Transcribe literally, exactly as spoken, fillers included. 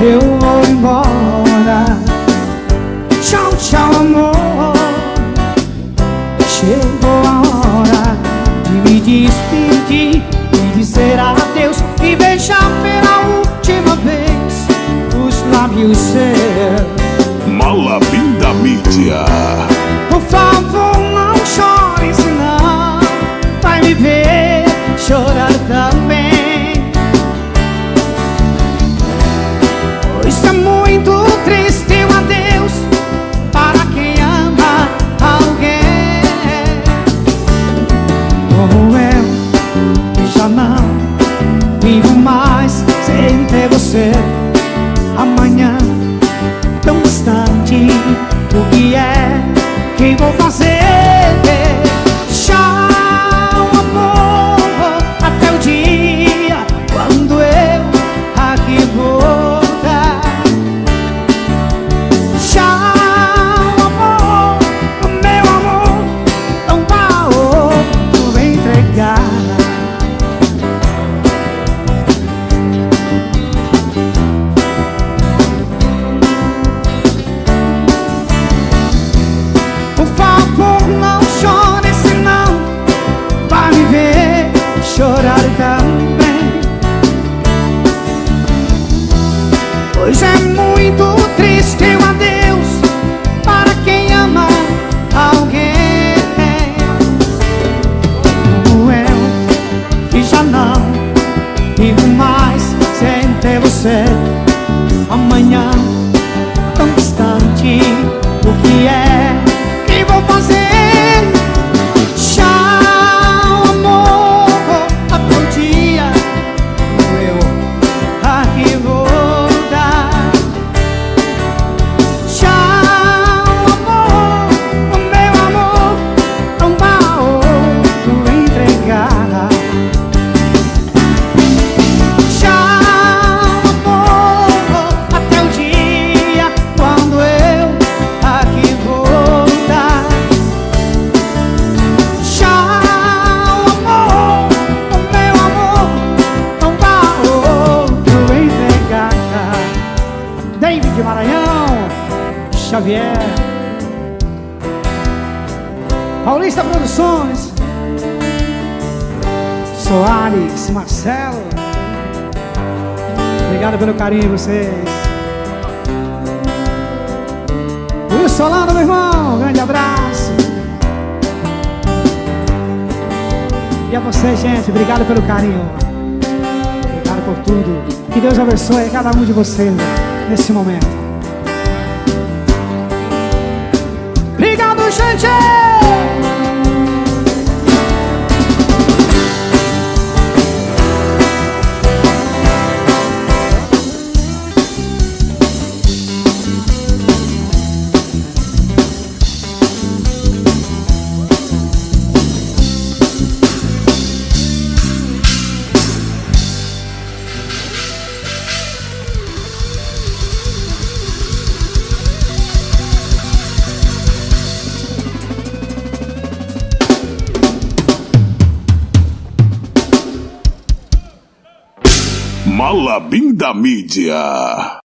eu vou embora. Tchau, tchau, amor. Chegou a hora de me despedir e dizer adeus e beijar pela última vez os lábios seus. Malabim da mídia. Por favor, não chore, senão vai me ver chorar também. Pois é muito triste um adeus para quem ama alguém. Como eu, que já não vivo mais sem ter você. Amanhã, tão distante, o que é que vou fazer? Tchau, amor, até o dia quando eu aqui voltar. Tchau, amor, meu amor, não vá outro entregar. Por favor, não chore, senão vai me ver chorar também. Pois é muito triste um adeus para quem ama alguém. Como eu, que já não vivo mais sem ter você. Amanhã, tão distante, o que é que vou fazer? Tchau, amor, até o dia eu aqui vou dar. Tchau, amor, meu amor, não vá outro entregar. Tchau, amor, até o dia quando eu aqui vou dar. Tchau, amor, meu amor, não vá outro entregar. David Maranhão, Xavier, Paulista Produções, Soares, Marcelo. Obrigado pelo carinho de vocês. Will Solano, meu irmão, grande abraço. E a você, gente, obrigado pelo carinho. Obrigado por tudo. Que Deus abençoe cada um de vocês nesse momento. Obrigado, gente! Malabim da mídia.